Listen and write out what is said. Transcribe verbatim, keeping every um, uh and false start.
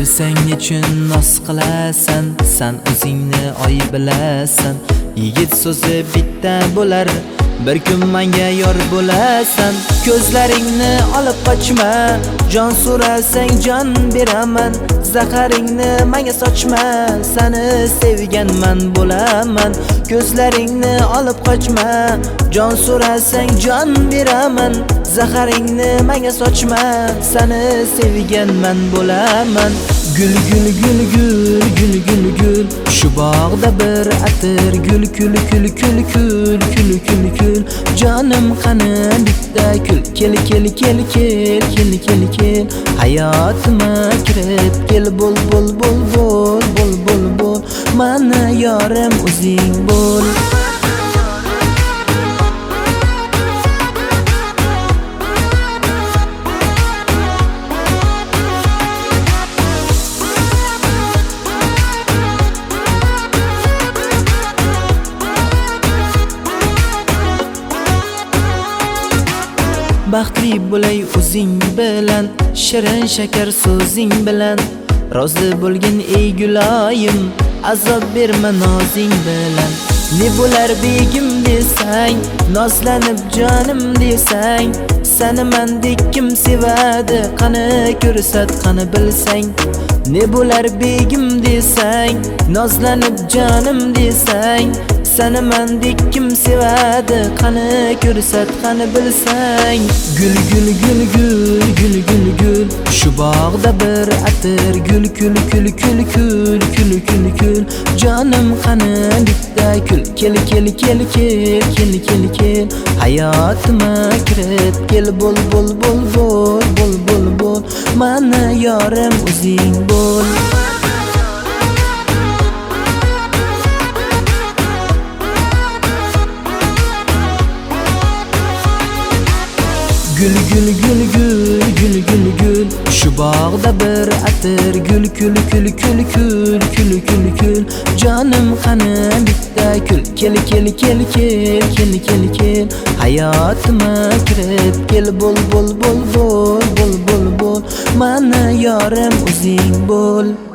Kelsang nechun nos qilasan, sen o'zingni oy bilasan. Yigit so'zi bitta bo'lar, bir kun menga yor bo'lasan. Ko'zlaringni olib qochma, jon so'rasang jon beraman. Zaharingni menga sochma, seni sevganman bo'laman. Ko'zlaringni olib qochma, jon so'rasang jon beraman. Zaharingni menga sochma, seni sevganman bo'laman. Gul gul gul gul gul gul gul, shu bog'da bir atir gul kul kul kul kul kul kul kul. Jonim qani bitta kul, kel kel kel kel kel kel kel. Hayotima kirib kel, bol bol bol bol bol bol bol. Mana yorim o'zing bo'l. Baxtli bo'lay o'zing bilan, shirin shakar so'zing bilan. Rozi bo'lgin ey guloyim, azob berma nozing bilan. Ne bo'lar begim desang, nozlanib jonim desang. Seni mendek kim sevadi, qani ko'rsat qani bilsang. Ne bo'lar begim desang, nozlanib jonim desang. Seni mendek kim sevadi, qani ko'rsat qani bilsang. Gul gul gul gul gul gul gul, shu bog'da bir atir gul kul kul kul kul kul kul kul. Jonim qani bitta kul, kel kel kel kel kel kel kel. Hayotima kirib kel, bol bol bol bol bol bol bol. Mana yorim o'zing bo'l. Gul gul gul gul gul gul gul, shu bog'da bir atir gul kul kul kul kul kul kul kul. Jonim qani bitta kul, kel kel kel kel kel kel kel. Hayotima kirib kel, bol bol bol bol bol bol bol. Mana yorim o'zing bo'l.